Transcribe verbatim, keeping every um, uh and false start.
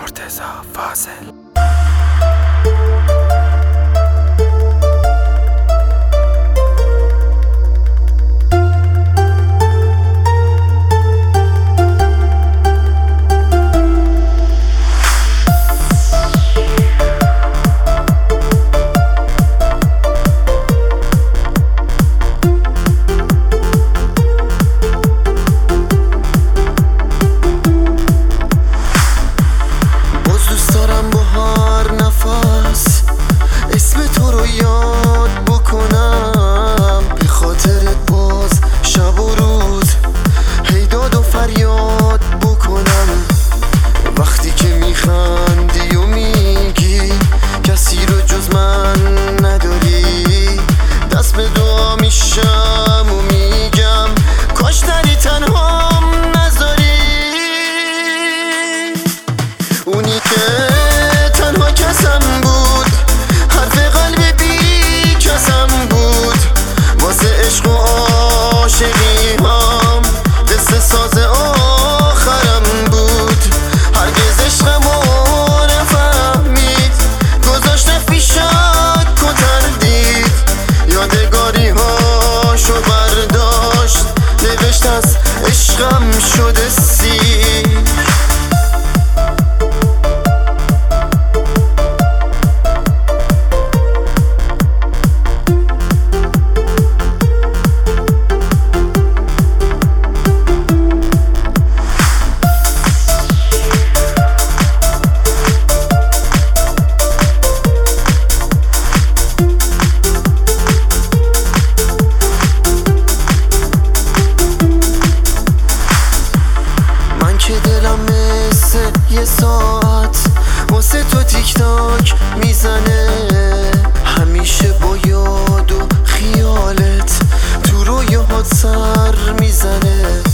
مرتضی فاضل. یاد بکنم به خاطرت باز شب و روز هی داد و فریاد بکنم. وقتی که میخندی و میگی کسی رو جز من نداری، دست به دعا میشم و میگم کاش نری تنهام نذاری. اونی که تنها کسم بود، حرف قلب بی کسم بود، واسه عشق و عاشقی هم قصه ساز آخرم بود. هرگز عشقمو نفهمید، گذاشته فی شک و تردید، یادگاری هاشو برداشت نوشت از عشقم شده سیر. یه ساعت واسه تو تیک تاک میزنه، همیشه با یاد و خیالت تو رویاهات سر میزنه.